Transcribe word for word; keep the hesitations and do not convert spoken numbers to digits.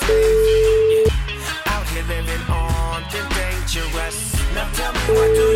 slave. Yeah. Out here living on the dangerous. Now tell me what do